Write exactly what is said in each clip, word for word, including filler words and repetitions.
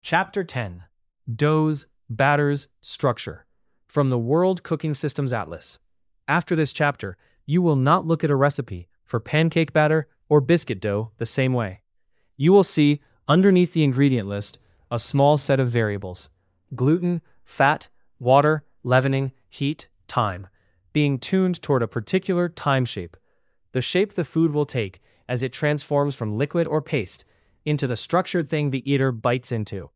Chapter ten. Doughs, Batters, Structure. From the World Cooking Systems Atlas. After this chapter, you will not look at a recipe for pancake batter or biscuit dough the same way. You will see, underneath the ingredient list, a small set of variables: gluten, fat, water, leavening, heat, time, being tuned toward a particular time shape, the shape the food will take as it transforms from liquid or paste into the structured thing the eater bites into.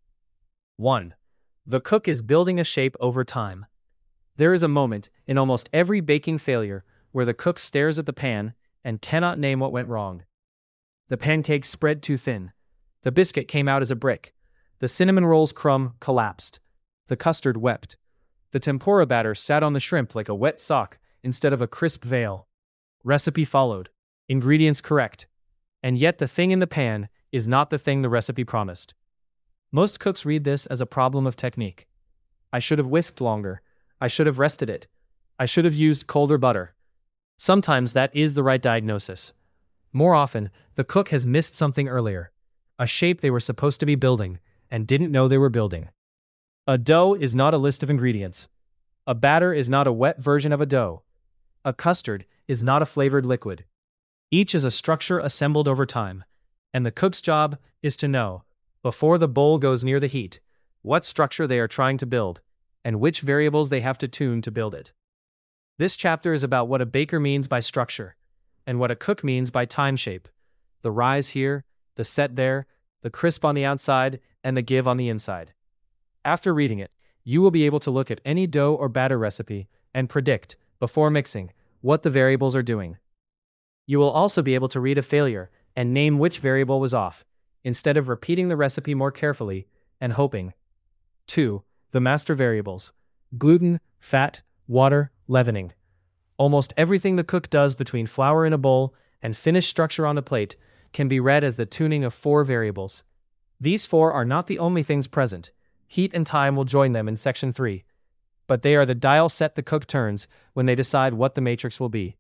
one. The cook is building a shape over time. There is a moment in almost every baking failure where the cook stares at the pan and cannot name what went wrong. The pancakes spread too thin. The biscuit came out as a brick. The cinnamon roll's crumb collapsed. The custard wept. The tempura batter sat on the shrimp like a wet sock instead of a crisp veil. Recipe followed. Ingredients correct. And yet the thing in the pan is not the thing the recipe promised. Most cooks read this as a problem of technique. I should have whisked longer. I should have rested it. I should have used colder butter. Sometimes that is the right diagnosis. More often, the cook has missed something earlier, a shape they were supposed to be building and didn't know they were building. A dough is not a list of ingredients. A batter is not a wet version of a dough. A custard is not a flavored liquid. Each is a structure assembled over time, and the cook's job is to know, before the bowl goes near the heat, what structure they are trying to build, and which variables they have to tune to build it. This chapter is about what a baker means by structure, and what a cook means by time shape. The rise here, the set there, the crisp on the outside, and the give on the inside. After reading it, you will be able to look at any dough or batter recipe and predict, before mixing, what the variables are doing. You will also be able to read a failure and name which variable was off, instead of repeating the recipe more carefully and hoping. two. The master variables: gluten, fat, water, leavening. Almost everything the cook does between flour in a bowl and finished structure on a plate can be read as the tuning of four variables. These four are not the only things present. Heat and time will join them in section three. But they are the dial set the cook turns when they decide what the matrix will be.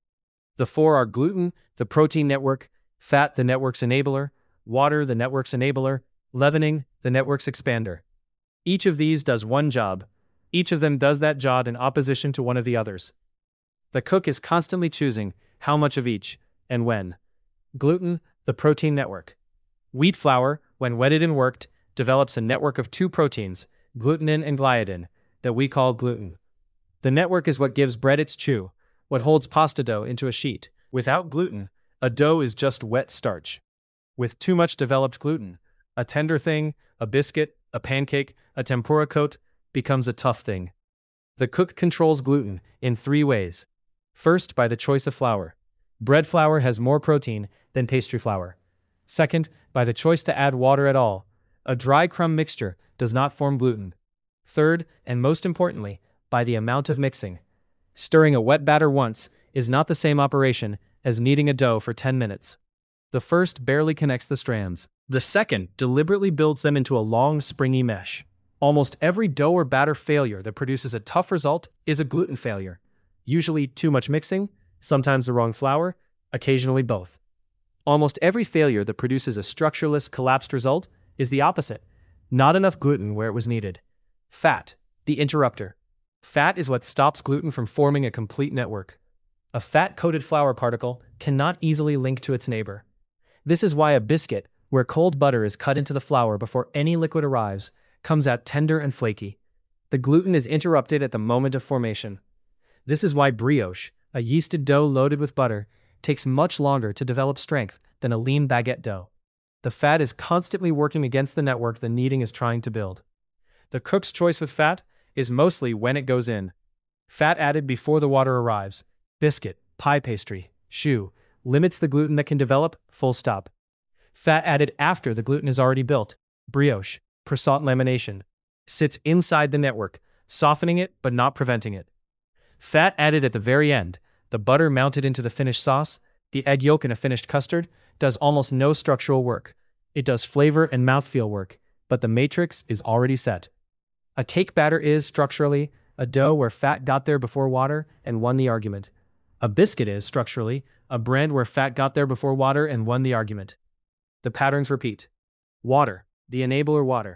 The four are gluten, the protein network; fat, the network's enabler; water, the network's enabler; leavening, the network's expander. Each of these does one job. Each of them does that job in opposition to one of the others. The cook is constantly choosing how much of each, and when. Gluten, the protein network. Wheat flour, when wetted and worked, develops a network of two proteins, glutenin and gliadin, that we call gluten. The network is what gives bread its chew, what holds pasta dough into a sheet. Without gluten, a dough is just wet starch. With too much developed gluten, a tender thing, a biscuit, a pancake, a tempura coat, becomes a tough thing. The cook controls gluten in three ways. First, by the choice of flour. Bread flour has more protein than pastry flour. Second, by the choice to add water at all. A dry crumb mixture does not form gluten. Third, and most importantly, by the amount of mixing. Stirring a wet batter once is not the same operation as kneading a dough for ten minutes. The first barely connects the strands. The second deliberately builds them into a long, springy mesh. Almost every dough or batter failure that produces a tough result is a gluten failure. Usually too much mixing, sometimes the wrong flour, occasionally both. Almost every failure that produces a structureless, collapsed result is the opposite. Not enough gluten where it was needed. Fat, the interrupter. Fat is what stops gluten from forming a complete network. A fat-coated flour particle cannot easily link to its neighbor. This is why a biscuit, where cold butter is cut into the flour before any liquid arrives, comes out tender and flaky. The gluten is interrupted at the moment of formation. This is why brioche, a yeasted dough loaded with butter, takes much longer to develop strength than a lean baguette dough. The fat is constantly working against the network the kneading is trying to build. The cook's choice with fat is mostly when it goes in. Fat added before the water arrives, biscuit, pie pastry, choux, limits the gluten that can develop, full stop. Fat added after the gluten is already built, brioche, croissant lamination, sits inside the network, softening it but not preventing it. Fat added at the very end, the butter mounted into the finished sauce, the egg yolk in a finished custard, does almost no structural work. It does flavor and mouthfeel work, but the matrix is already set. A cake batter is, structurally, a dough where fat got there before water and won the argument. A biscuit is, structurally, a bread where fat got there before water and won the argument. The patterns repeat. Water, the enabler water.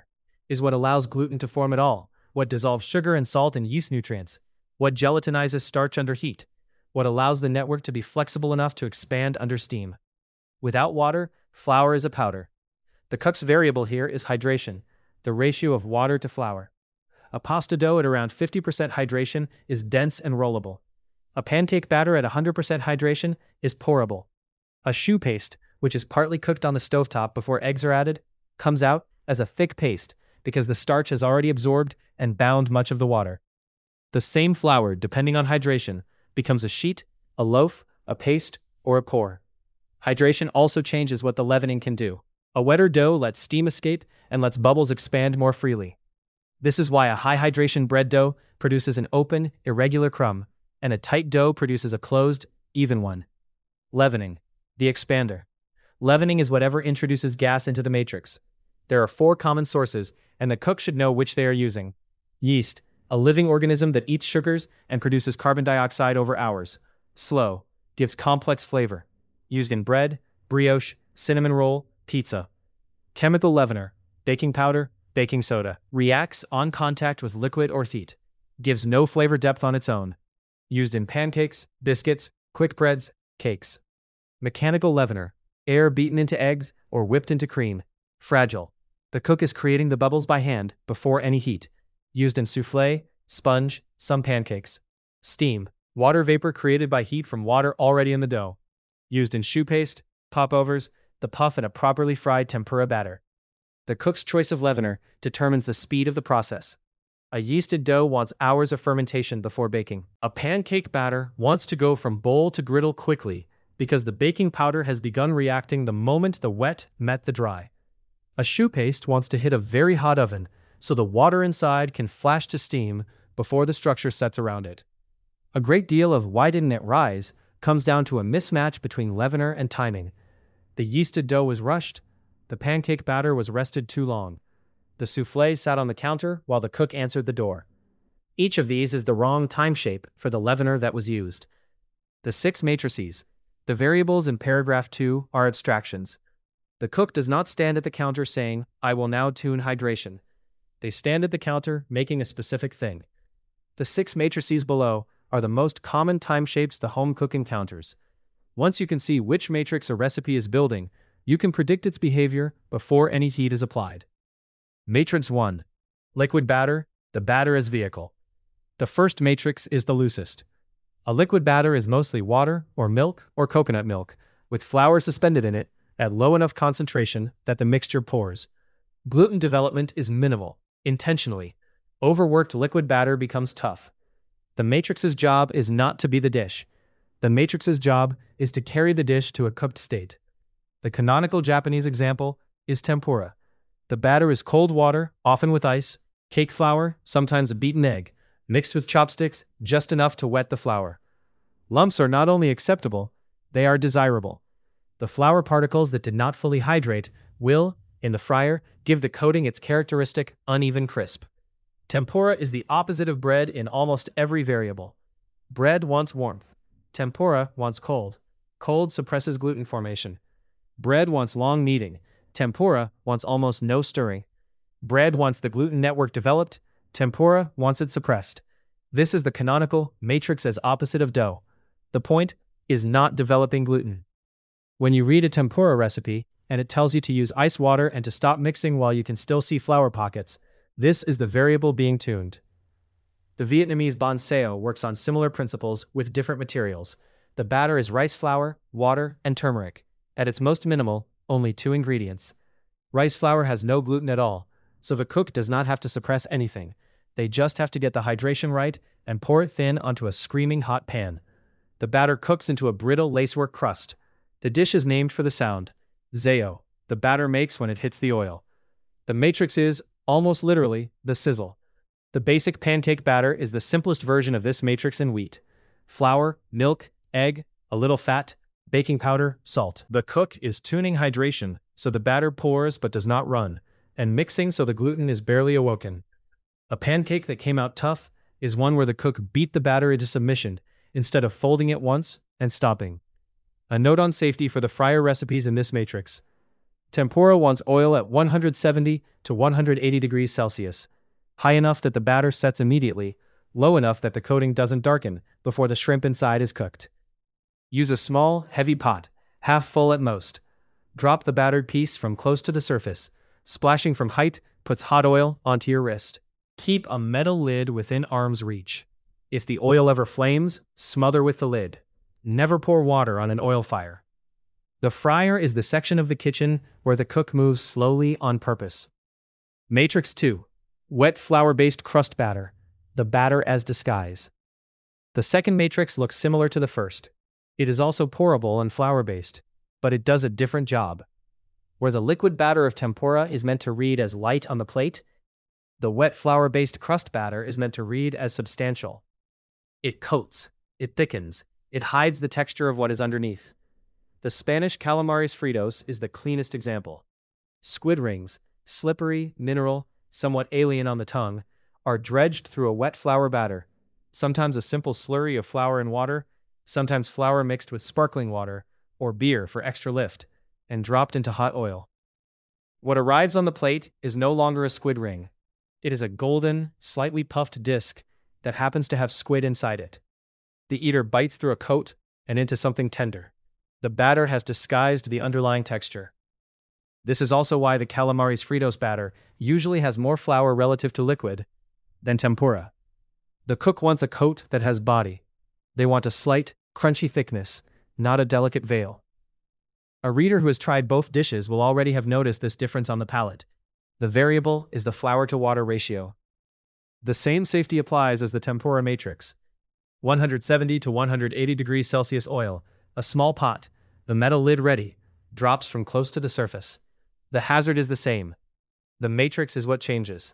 is what allows gluten to form at all, what dissolves sugar and salt and yeast nutrients, what gelatinizes starch under heat, what allows the network to be flexible enough to expand under steam. Without water, flour is a powder. The Cook's variable here is hydration, the ratio of water to flour. A pasta dough at around fifty percent hydration is dense and rollable. A pancake batter at one hundred percent hydration is pourable. A choux paste, which is partly cooked on the stovetop before eggs are added, comes out as a thick paste because the starch has already absorbed and bound much of the water. The same flour, depending on hydration, becomes a sheet, a loaf, a paste, or a pour. Hydration also changes what the leavening can do. A wetter dough lets steam escape and lets bubbles expand more freely. This is why a high hydration bread dough produces an open, irregular crumb, and a tight dough produces a closed, even one. Leavening, the expander. Leavening is whatever introduces gas into the matrix. There are four common sources, and the cook should know which they are using. Yeast, a living organism that eats sugars and produces carbon dioxide over hours. Slow, gives complex flavor. Used in bread, brioche, cinnamon roll, pizza. Chemical leavener, baking powder, baking soda. Reacts on contact with liquid or heat. Gives no flavor depth on its own. Used in pancakes, biscuits, quick breads, cakes. Mechanical leavener, air beaten into eggs or whipped into cream. Fragile. The cook is creating the bubbles by hand before any heat. Used in soufflé, sponge, some pancakes. Steam, water vapor created by heat from water already in the dough. Used in choux paste, popovers, the puff in a properly fried tempura batter. The cook's choice of leavener determines the speed of the process. A yeasted dough wants hours of fermentation before baking. A pancake batter wants to go from bowl to griddle quickly because the baking powder has begun reacting the moment the wet met the dry. A choux paste wants to hit a very hot oven so the water inside can flash to steam before the structure sets around it. A great deal of why didn't it rise comes down to a mismatch between leavener and timing. The yeasted dough was rushed, the pancake batter was rested too long. The soufflé sat on the counter while the cook answered the door. Each of these is the wrong time shape for the leavener that was used. The six matrices, the variables in paragraph two, are abstractions. The cook does not stand at the counter saying, "I will now tune hydration." They stand at the counter making a specific thing. The six matrices below are the most common time shapes the home cook encounters. Once you can see which matrix a recipe is building, you can predict its behavior before any heat is applied. Matrix one. Liquid batter, the batter as vehicle. The first matrix is the loosest. A liquid batter is mostly water or milk or coconut milk, with flour suspended in it at low enough concentration that the mixture pours. Gluten development is minimal, intentionally. Overworked liquid batter becomes tough. The matrix's job is not to be the dish. The matrix's job is to carry the dish to a cooked state. The canonical Japanese example is tempura. The batter is cold water, often with ice, cake flour, sometimes a beaten egg, mixed with chopsticks just enough to wet the flour. Lumps are not only acceptable, they are desirable. The flour particles that did not fully hydrate will, in the fryer, give the coating its characteristic uneven crisp. Tempura is the opposite of bread in almost every variable. Bread wants warmth. Tempura wants cold. Cold suppresses gluten formation. Bread wants long kneading. Tempura wants almost no stirring. Bread wants the gluten network developed. Tempura wants it suppressed. This is the canonical matrix as opposite of dough. The point is not developing gluten. When you read a tempura recipe and it tells you to use ice water and to stop mixing while you can still see flour pockets, this is the variable being tuned. The Vietnamese banh xeo works on similar principles with different materials. The batter is rice flour, water, and turmeric. At its most minimal, only two ingredients. Rice flour has no gluten at all, so the cook does not have to suppress anything. They just have to get the hydration right and pour it thin onto a screaming hot pan. The batter cooks into a brittle lacework crust. The dish is named for the sound, xeo, the batter makes when it hits the oil. The matrix is, almost literally, the sizzle. The basic pancake batter is the simplest version of this matrix in wheat. Flour, milk, egg, a little fat, baking powder, salt. The cook is tuning hydration so the batter pours but does not run, and mixing so the gluten is barely awoken. A pancake that came out tough is one where the cook beat the batter into submission instead of folding it once and stopping. A note on safety for the fryer recipes in this matrix. Tempura wants oil at one hundred seventy to one hundred eighty degrees Celsius, high enough that the batter sets immediately, low enough that the coating doesn't darken before the shrimp inside is cooked. Use a small, heavy pot, half full at most. Drop the battered piece from close to the surface. Splashing from height puts hot oil onto your wrist. Keep a metal lid within arm's reach. If the oil ever flames, smother with the lid. Never pour water on an oil fire. The fryer is the section of the kitchen where the cook moves slowly on purpose. Matrix two. Wet flour-based crust batter. The batter as disguise. The second matrix looks similar to the first. It is also pourable and flour-based, but it does a different job. Where the liquid batter of tempura is meant to read as light on the plate, the wet flour-based crust batter is meant to read as substantial. It coats, it thickens, it hides the texture of what is underneath. The Spanish calamares fritos is the cleanest example. Squid rings, slippery, mineral, somewhat alien on the tongue, are dredged through a wet flour batter, sometimes a simple slurry of flour and water, sometimes flour mixed with sparkling water, or beer for extra lift, and dropped into hot oil. What arrives on the plate is no longer a squid ring. It is a golden, slightly puffed disc that happens to have squid inside it. The eater bites through a coat and into something tender. The batter has disguised the underlying texture. This is also why the calamares fritos batter usually has more flour relative to liquid than tempura. The cook wants a coat that has body. They want a slight, crunchy thickness, not a delicate veil. A reader who has tried both dishes will already have noticed this difference on the palate. The variable is the flour-to-water ratio. The same safety applies as the tempura matrix. one hundred seventy to one hundred eighty degrees Celsius oil, a small pot, the metal lid ready, drops from close to the surface. The hazard is the same. The matrix is what changes.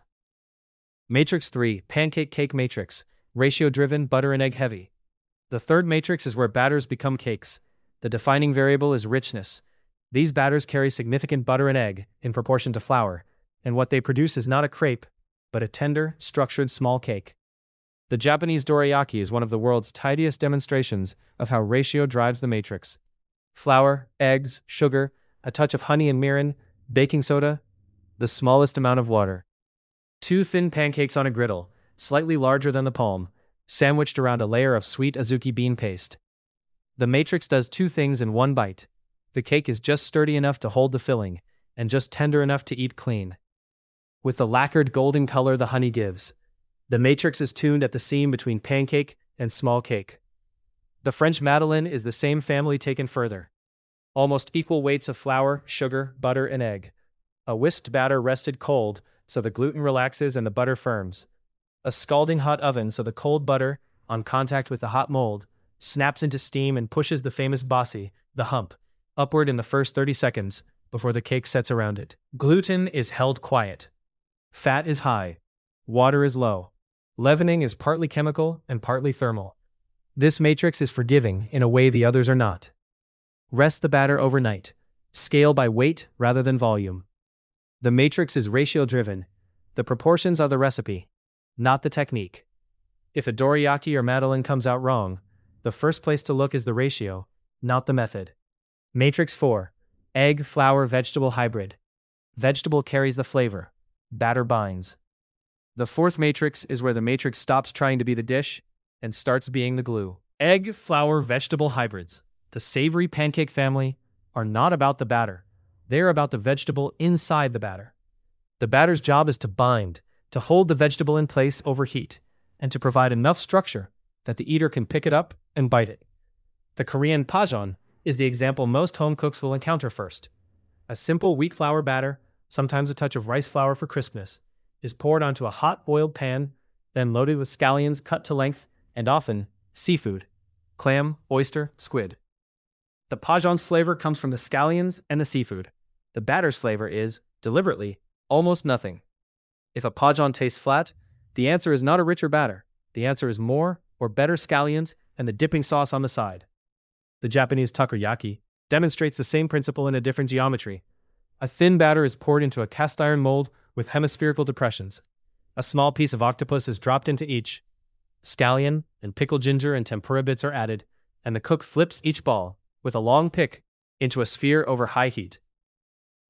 Matrix three, pancake cake matrix, ratio-driven, butter and egg heavy. The third matrix is where batters become cakes. The defining variable is richness. These batters carry significant butter and egg in proportion to flour, and what they produce is not a crepe, but a tender, structured small cake. The Japanese dorayaki is one of the world's tidiest demonstrations of how ratio drives the matrix. Flour, eggs, sugar, a touch of honey and mirin, baking soda, the smallest amount of water. Two thin pancakes on a griddle, slightly larger than the palm, sandwiched around a layer of sweet azuki bean paste. The matrix does two things in one bite. The cake is just sturdy enough to hold the filling, and just tender enough to eat clean. With the lacquered golden color the honey gives, the matrix is tuned at the seam between pancake and small cake. The French Madeleine is the same family taken further. Almost equal weights of flour, sugar, butter, and egg. A whisked batter rested cold, so the gluten relaxes and the butter firms. A scalding hot oven so the cold butter, on contact with the hot mold, snaps into steam and pushes the famous bossie, the hump, upward in the first thirty seconds before the cake sets around it. Gluten is held quiet. Fat is high. Water is low. Leavening is partly chemical and partly thermal. This matrix is forgiving in a way the others are not. Rest the batter overnight. Scale by weight rather than volume. The matrix is ratio-driven. The proportions are the recipe, not the technique. If a dorayaki or madeleine comes out wrong, the first place to look is the ratio, not the method. Matrix four. Egg, flour, vegetable hybrid. Vegetable carries the flavor. Batter binds. The fourth matrix is where the matrix stops trying to be the dish and starts being the glue. Egg, flour, vegetable hybrids, the savory pancake family, are not about the batter. They are about the vegetable inside the batter. The batter's job is to bind, to hold the vegetable in place over heat, and to provide enough structure that the eater can pick it up and bite it. The Korean pajeon is the example most home cooks will encounter first. A simple wheat flour batter, sometimes a touch of rice flour for crispness, is poured onto a hot oiled pan, then loaded with scallions cut to length, and often seafood, clam, oyster, squid. The pajeon's flavor comes from the scallions and the seafood. The batter's flavor is, deliberately, almost nothing. If a pajeon tastes flat, the answer is not a richer batter. The answer is more or better scallions and the dipping sauce on the side. The Japanese takoyaki demonstrates the same principle in a different geometry. A thin batter is poured into a cast iron mold with hemispherical depressions. A small piece of octopus is dropped into each. Scallion and pickled ginger and tempura bits are added, and the cook flips each ball, with a long pick, into a sphere over high heat.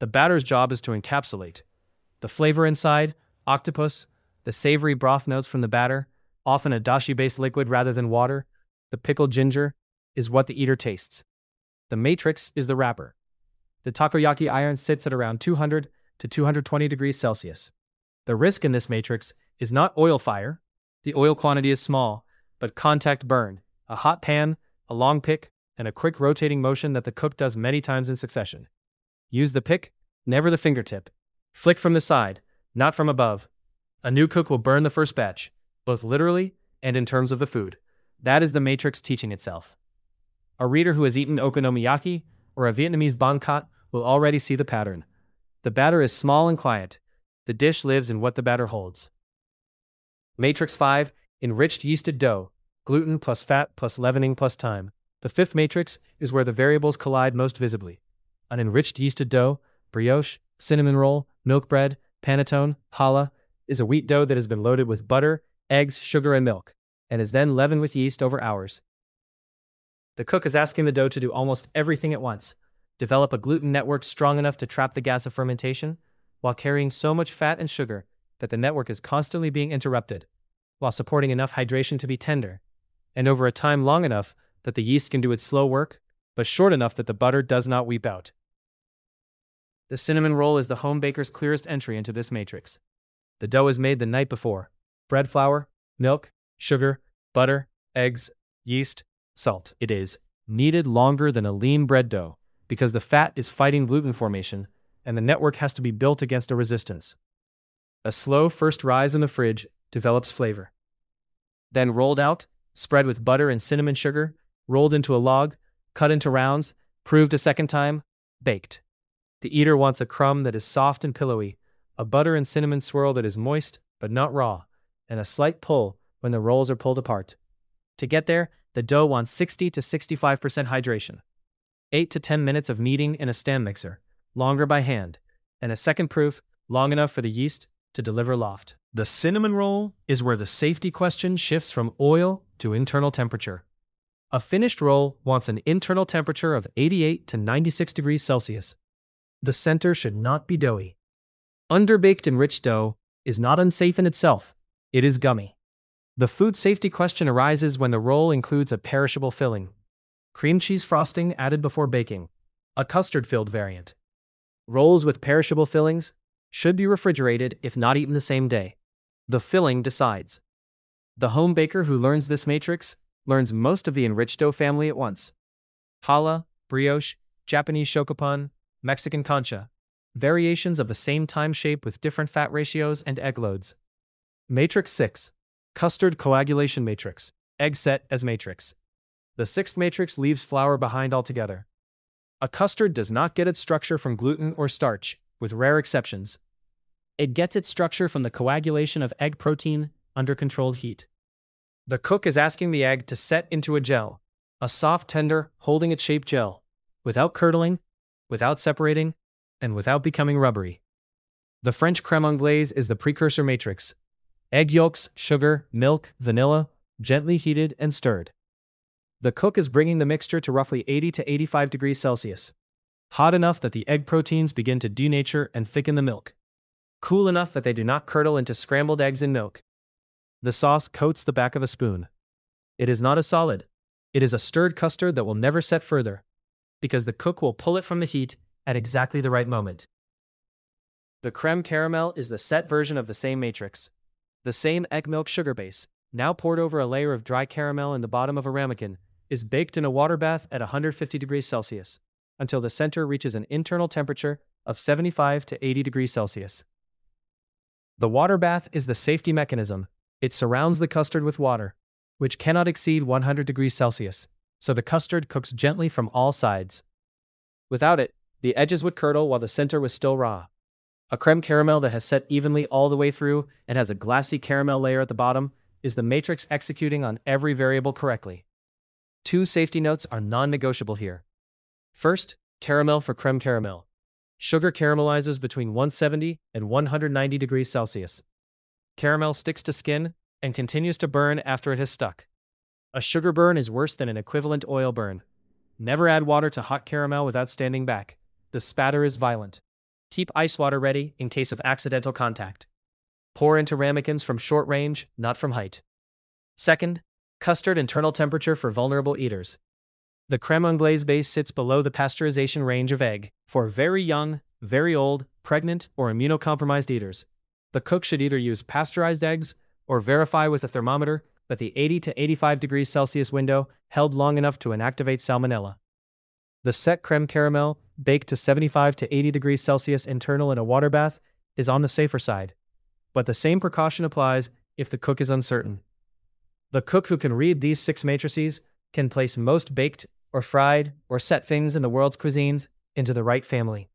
The batter's job is to encapsulate the flavor inside, octopus, the savory broth notes from the batter, often a dashi-based liquid rather than water. The pickled ginger is what the eater tastes. The matrix is the wrapper. The takoyaki iron sits at around two hundred to two hundred twenty degrees Celsius. The risk in this matrix is not oil fire. The oil quantity is small, but contact burn, a hot pan, a long pick, and a quick rotating motion that the cook does many times in succession. Use the pick, never the fingertip. Flick from the side, not from above. A new cook will burn the first batch, both literally and in terms of the food. That is the matrix teaching itself. A reader who has eaten okonomiyaki or a Vietnamese banh chat will already see the pattern. The batter is small and quiet. The dish lives in what the batter holds. Matrix five, enriched yeasted dough, gluten plus fat plus leavening plus time. The fifth matrix is where the variables collide most visibly. An enriched yeasted dough, brioche, cinnamon roll, milk bread, panettone, challah, is a wheat dough that has been loaded with butter, eggs, sugar, and milk, and is then leavened with yeast over hours. The cook is asking the dough to do almost everything at once. Develop a gluten network strong enough to trap the gas of fermentation, while carrying so much fat and sugar that the network is constantly being interrupted, while supporting enough hydration to be tender, and over a time long enough that the yeast can do its slow work, but short enough that the butter does not weep out. The cinnamon roll is the home baker's clearest entry into this matrix. The dough is made the night before. Bread flour, milk, sugar, butter, eggs, yeast, salt. It is kneaded longer than a lean bread dough because the fat is fighting gluten formation and the network has to be built against a resistance. A slow first rise in the fridge develops flavor. Then rolled out, spread with butter and cinnamon sugar, rolled into a log, cut into rounds, proved a second time, baked. The eater wants a crumb that is soft and pillowy, a butter and cinnamon swirl that is moist but not raw, and a slight pull when the rolls are pulled apart. To get there, the dough wants sixty to sixty-five percent hydration. eight to ten minutes of kneading in a stand mixer, longer by hand, and a second proof, long enough for the yeast to deliver loft. The cinnamon roll is where the safety question shifts from oil to internal temperature. A finished roll wants an internal temperature of eighty-eight to ninety-six degrees Celsius. The center should not be doughy. Underbaked enriched dough is not unsafe in itself, it is gummy. The food safety question arises when the roll includes a perishable filling. Cream cheese frosting added before baking. A custard-filled variant. Rolls with perishable fillings should be refrigerated if not eaten the same day. The filling decides. The home baker who learns this matrix learns most of the enriched dough family at once. Challah, brioche, Japanese shokopan, Mexican concha. Variations of the same time shape with different fat ratios and egg loads. Matrix six. Custard coagulation matrix. Egg set as matrix. The sixth matrix leaves flour behind altogether. A custard does not get its structure from gluten or starch, with rare exceptions. It gets its structure from the coagulation of egg protein under controlled heat. The cook is asking the egg to set into a gel, a soft, tender, holding its shape gel, without curdling, without separating, and without becoming rubbery. The French crème anglaise is the precursor matrix. Egg yolks, sugar, milk, vanilla, gently heated and stirred. The cook is bringing the mixture to roughly eighty to eighty-five degrees Celsius. Hot enough that the egg proteins begin to denature and thicken the milk. Cool enough that they do not curdle into scrambled eggs in milk. The sauce coats the back of a spoon. It is not a solid. It is a stirred custard that will never set further, because the cook will pull it from the heat at exactly the right moment. The creme caramel is the set version of the same matrix. The same egg milk sugar base, now poured over a layer of dry caramel in the bottom of a ramekin, is baked in a water bath at one hundred fifty degrees Celsius, until the center reaches an internal temperature of seventy-five to eighty degrees Celsius. The water bath is the safety mechanism. It surrounds the custard with water, which cannot exceed one hundred degrees Celsius, so the custard cooks gently from all sides. Without it, the edges would curdle while the center was still raw. A creme caramel that has set evenly all the way through and has a glassy caramel layer at the bottom is the matrix executing on every variable correctly. Two safety notes are non-negotiable here. First, caramel for creme caramel. Sugar caramelizes between one hundred seventy and one hundred ninety degrees Celsius. Caramel sticks to skin and continues to burn after it has stuck. A sugar burn is worse than an equivalent oil burn. Never add water to hot caramel without standing back. The spatter is violent. Keep ice water ready in case of accidental contact. Pour into ramekins from short range, not from height. Second, custard internal temperature for vulnerable eaters. The crème anglaise base sits below the pasteurization range of egg for very young, very old, pregnant, or immunocompromised eaters. The cook should either use pasteurized eggs or verify with a thermometer that the eighty to eighty-five degrees Celsius window held long enough to inactivate salmonella. The sec crème caramel, baked to seventy-five to eighty degrees Celsius internal in a water bath, is on the safer side. But the same precaution applies if the cook is uncertain. The cook who can read these six matrices can place most baked or fried or set things in the world's cuisines into the right family.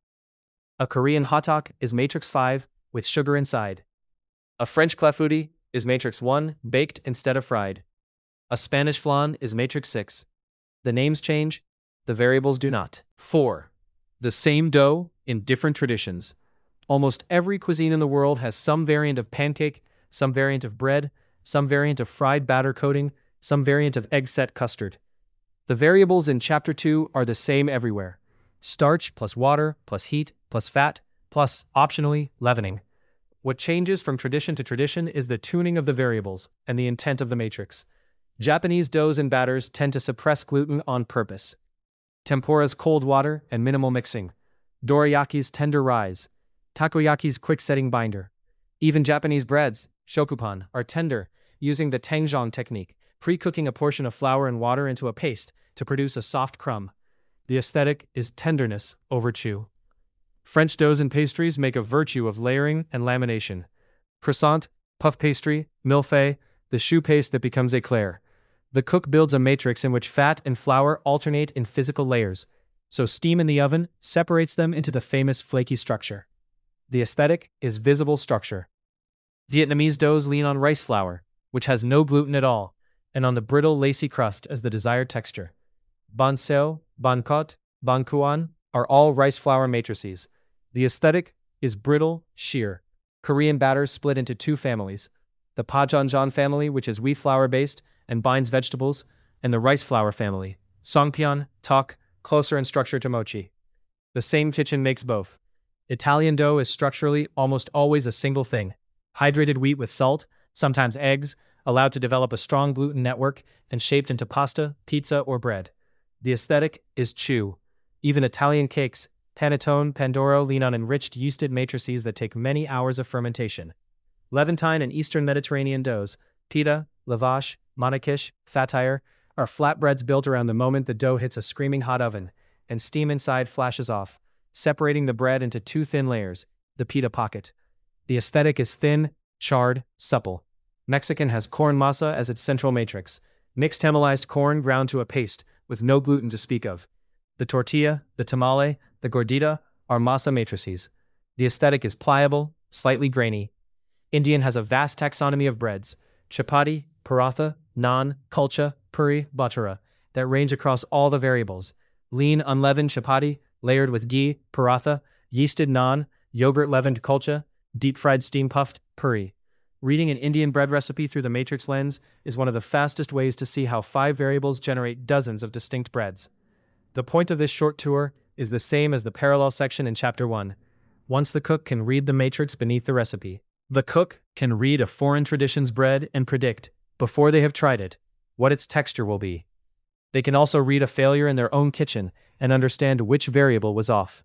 A Korean hotteok is matrix five with sugar inside. A French clafouti is matrix one, baked instead of fried. A Spanish flan is matrix six. The names change, the variables do not. four. The same dough in different traditions. Almost every cuisine in the world has some variant of pancake, some variant of bread, some variant of fried batter coating, some variant of egg-set custard. The variables in Chapter two are the same everywhere. Starch plus water plus heat plus fat plus, optionally, leavening. What changes from tradition to tradition is the tuning of the variables and the intent of the matrix. Japanese doughs and batters tend to suppress gluten on purpose. Tempura's cold water and minimal mixing. Doriyaki's tender rise. Takoyaki's quick-setting binder. Even Japanese breads, shokupan, are tender, using the tengjong technique, pre-cooking a portion of flour and water into a paste to produce a soft crumb. The aesthetic is tenderness over chew. French doughs and pastries make a virtue of layering and lamination. Croissant, puff pastry, millefeuille, the choux paste that becomes éclair. The cook builds a matrix in which fat and flour alternate in physical layers, so steam in the oven separates them into the famous flaky structure. The aesthetic is visible structure. Vietnamese doughs lean on rice flour, which has no gluten at all, and on the brittle, lacy crust as the desired texture. Banh xeo, banh cot, banh cuon are all rice flour matrices. The aesthetic is brittle, sheer. Korean batters split into two families: the Pajeonjeon family, which is wheat flour based and binds vegetables, and the rice flour family, Songpyeon, Tok, closer in structure to mochi. The same kitchen makes both. Italian dough is structurally almost always a single thing: hydrated wheat with salt, sometimes eggs, allowed to develop a strong gluten network and shaped into pasta, pizza, or bread. The aesthetic is chew. Even Italian cakes, panettone, pandoro, lean on enriched yeasted matrices that take many hours of fermentation. Levantine and Eastern Mediterranean doughs, pita, lavash, manakish, fatire, are flatbreads built around the moment the dough hits a screaming hot oven, and steam inside flashes off, separating the bread into two thin layers, the pita pocket. The aesthetic is thin, charred, supple. Mexican has corn masa as its central matrix, mixed hemelized corn ground to a paste, with no gluten to speak of. The tortilla, the tamale, the gordita are masa matrices. The aesthetic is pliable, slightly grainy. Indian has a vast taxonomy of breads: chapati, paratha, naan, kulcha, puri, bhatura, that range across all the variables: lean, unleavened chapati, layered with ghee, paratha, yeasted naan, yogurt-leavened kulcha, deep-fried steam-puffed, puri. Reading an Indian bread recipe through the matrix lens is one of the fastest ways to see how five variables generate dozens of distinct breads. The point of this short tour is the same as the parallel section in Chapter one. Once the cook can read the matrix beneath the recipe, the cook can read a foreign tradition's bread and predict, before they have tried it, what its texture will be. They can also read a failure in their own kitchen and understand which variable was off.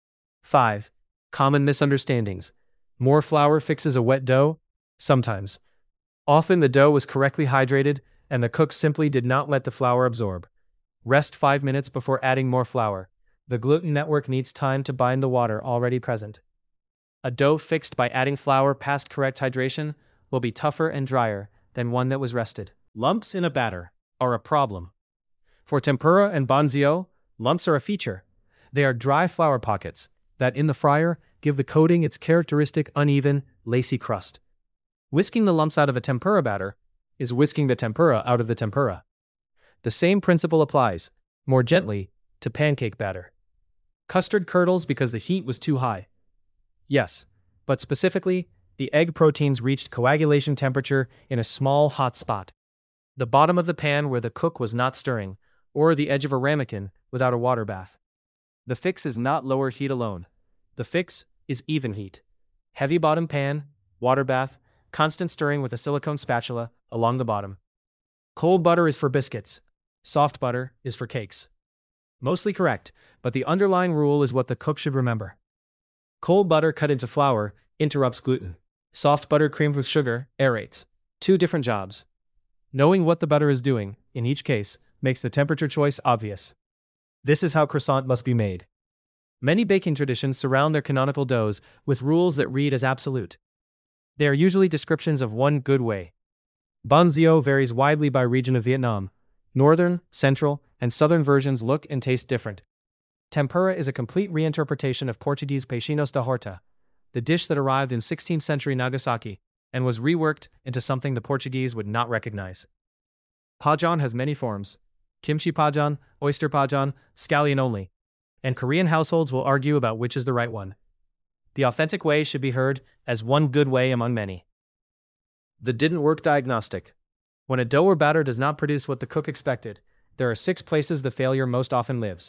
five. Common misunderstandings. More flour fixes a wet dough? Sometimes. Often the dough was correctly hydrated, and the cook simply did not let the flour absorb. Rest five minutes before adding more flour. The gluten network needs time to bind the water already present. A dough fixed by adding flour past correct hydration will be tougher and drier than one that was rested. Lumps in a batter are a problem. For tempura and banzio, lumps are a feature. They are dry flour pockets that, in the fryer, give the coating its characteristic uneven, lacy crust. Whisking the lumps out of a tempura batter is whisking the tempura out of the tempura. The same principle applies, more gently, to pancake batter. Custard curdles because the heat was too high. Yes, but specifically, the egg proteins reached coagulation temperature in a small hot spot. The bottom of the pan where the cook was not stirring, or the edge of a ramekin without a water bath. The fix is not lower heat alone. The fix is even heat. Heavy bottom pan, water bath, constant stirring with a silicone spatula along the bottom. Cold butter is for biscuits. Soft butter is for cakes. Mostly correct, but the underlying rule is what the cook should remember. Cold butter cut into flour interrupts gluten. Soft butter creamed with sugar aerates. Two different jobs. Knowing what the butter is doing, in each case, makes the temperature choice obvious. This is how croissant must be made. Many baking traditions surround their canonical doughs with rules that read as absolute. They are usually descriptions of one good way. Bánh xèo varies widely by region of Vietnam. Northern, central, and southern versions look and taste different. Tempura is a complete reinterpretation of Portuguese peixinhos da horta, the dish that arrived in sixteenth century Nagasaki and was reworked into something the Portuguese would not recognize. Pajeon has many forms: kimchi pajeon, oyster pajeon, scallion only, and Korean households will argue about which is the right one. The authentic way should be heard as one good way among many. The didn't work diagnostic. When a dough or batter does not produce what the cook expected, there are six places the failure most often lives.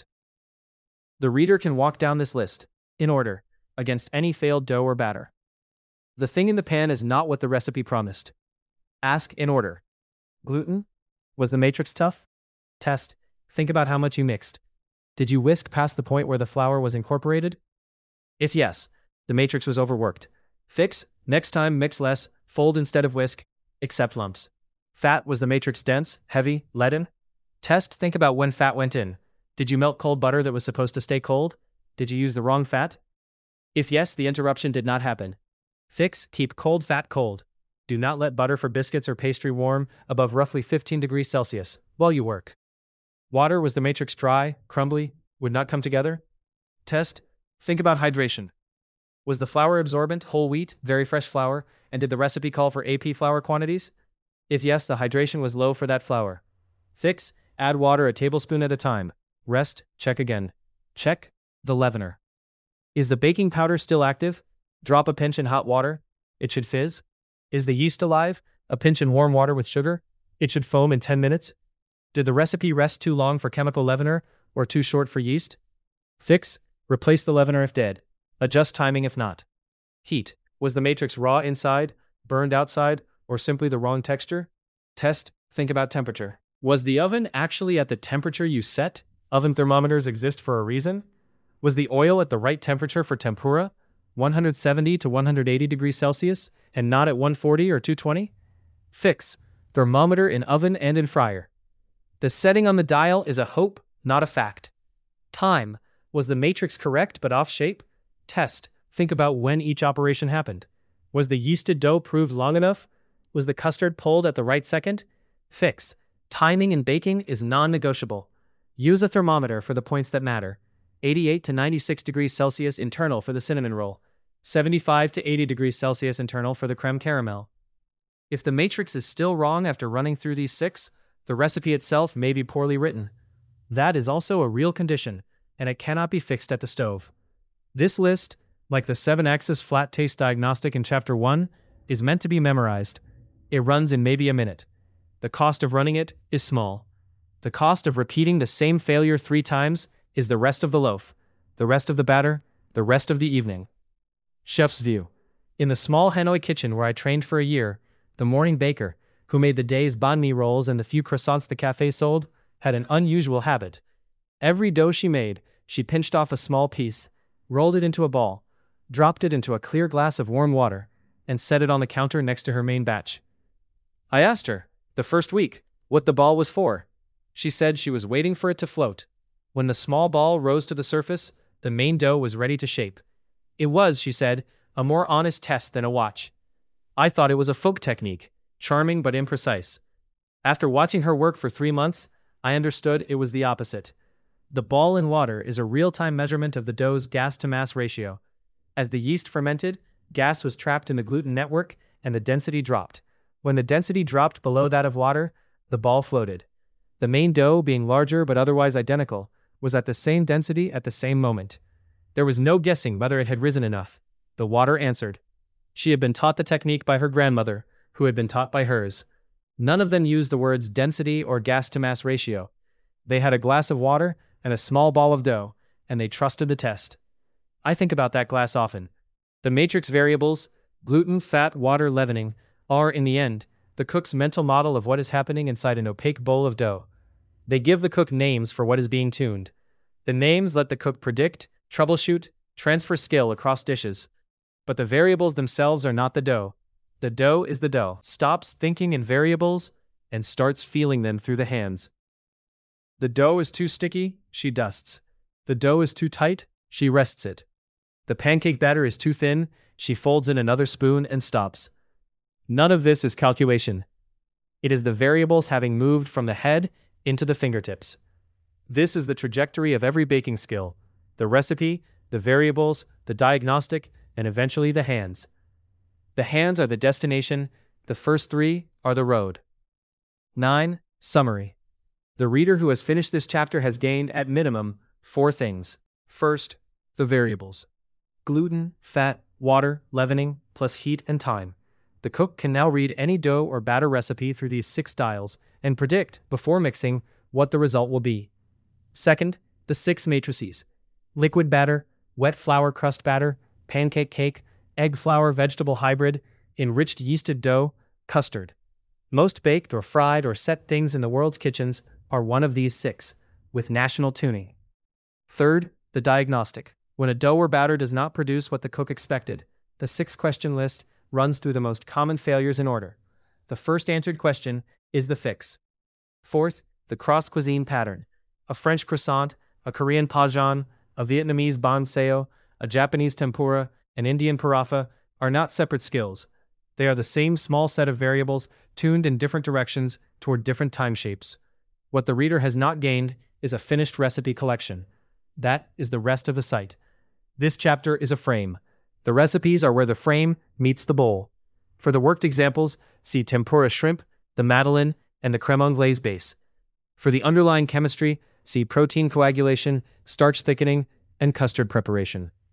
The reader can walk down this list, in order, against any failed dough or batter. The thing in the pan is not what the recipe promised. Ask in order. Gluten? Was the matrix tough? Test. Think about how much you mixed. Did you whisk past the point where the flour was incorporated? If yes, the matrix was overworked. Fix. Next time mix less, fold instead of whisk, accept lumps. Fat. Was the matrix dense, heavy, leaden? Test. Think about when fat went in. Did you melt cold butter that was supposed to stay cold? Did you use the wrong fat? If yes, the interruption did not happen. Fix. Keep cold fat cold. Do not let butter for biscuits or pastry warm above roughly fifteen degrees Celsius while you work. Water. Was the matrix dry, crumbly, would not come together? Test. Think about hydration. Was the flour absorbent, whole wheat, very fresh flour, and did the recipe call for A P flour quantities? If yes, the hydration was low for that flour. Fix. Add water a tablespoon at a time. Rest. Check again. Check. The leavener. Is the baking powder still active? Drop a pinch in hot water. It should fizz. Is the yeast alive? A pinch in warm water with sugar. It should foam in ten minutes. Did the recipe rest too long for chemical leavener or too short for yeast? Fix. Replace the leavener if dead. Adjust timing if not. Heat. Was the matrix raw inside, burned outside, or simply the wrong texture? Test. Think about temperature. Was the oven actually at the temperature you set? Oven thermometers exist for a reason. Was the oil at the right temperature for tempura, one hundred seventy to one hundred eighty degrees Celsius, and not at one forty or two twenty? Fix. Thermometer in oven and in fryer. The setting on the dial is a hope, not a fact. Time. Was the matrix correct but off shape? Test. Think about when each operation happened. Was the yeasted dough proved long enough? Was the custard pulled at the right second? Fix. Timing in baking is non-negotiable. Use a thermometer for the points that matter. eighty-eight to ninety-six degrees Celsius internal for the cinnamon roll. seventy-five to eighty degrees Celsius internal for the creme caramel. If the matrix is still wrong after running through these six, the recipe itself may be poorly written. That is also a real condition, and it cannot be fixed at the stove. This list, like the seven-axis flat taste diagnostic in Chapter one, is meant to be memorized. It runs in maybe a minute. The cost of running it is small. The cost of repeating the same failure three times is the rest of the loaf, the rest of the batter, the rest of the evening. Chef's view. In the small Hanoi kitchen where I trained for a year, the morning baker, who made the day's banh mi rolls and the few croissants the cafe sold, had an unusual habit. Every dough she made, she pinched off a small piece, rolled it into a ball, dropped it into a clear glass of warm water, and set it on the counter next to her main batch. I asked her, the first week, what the ball was for. She said she was waiting for it to float. When the small ball rose to the surface, the main dough was ready to shape. It was, she said, a more honest test than a watch. I thought it was a folk technique, charming but imprecise. After watching her work for three months, I understood it was the opposite. The ball in water is a real-time measurement of the dough's gas-to-mass ratio. As the yeast fermented, gas was trapped in the gluten network and the density dropped. When the density dropped below that of water, the ball floated. The main dough, being larger but otherwise identical, was at the same density at the same moment. There was no guessing whether it had risen enough. The water answered. She had been taught the technique by her grandmother, who had been taught by hers. None of them used the words density or gas-to-mass ratio. They had a glass of water and a small ball of dough, and they trusted the test. I think about that glass often. The matrix variables, gluten, fat, water, leavening, are, in the end, the cook's mental model of what is happening inside an opaque bowl of dough. They give the cook names for what is being tuned. The names let the cook predict, troubleshoot, transfer skill across dishes. But the variables themselves are not the dough. The dough is the dough. Stops thinking in variables and starts feeling them through the hands. The dough is too sticky, she dusts. The dough is too tight, she rests it. The pancake batter is too thin, she folds in another spoon and stops. None of this is calculation. It is the variables having moved from the head into the fingertips. This is the trajectory of every baking skill: the recipe, the variables, the diagnostic, and eventually the hands. The hands are the destination, the first three are the road. nine. Summary. The reader who has finished this chapter has gained, at minimum, four things. First, the variables. Gluten, fat, water, leavening, plus heat and time. The cook can now read any dough or batter recipe through these six dials and predict, before mixing, what the result will be. Second, the six matrices. Liquid batter, wet flour crust batter, pancake cake, egg flour vegetable hybrid, enriched yeasted dough, custard. Most baked or fried or set things in the world's kitchens are one of these six, with national tuning. Third, the diagnostic. When a dough or batter does not produce what the cook expected, the six-question list runs through the most common failures in order. The first answered question is the fix. Fourth, the cross-cuisine pattern. A French croissant, a Korean pajan, a Vietnamese banh xeo, a Japanese tempura, an Indian parafa are not separate skills. They are the same small set of variables tuned in different directions toward different time shapes. What the reader has not gained is a finished recipe collection. That is the rest of the site. This chapter is a frame. The recipes are where the frame meets the bowl. For the worked examples, see tempura shrimp, the madeleine, and the crème anglaise base. For the underlying chemistry, see protein coagulation, starch thickening, and custard preparation.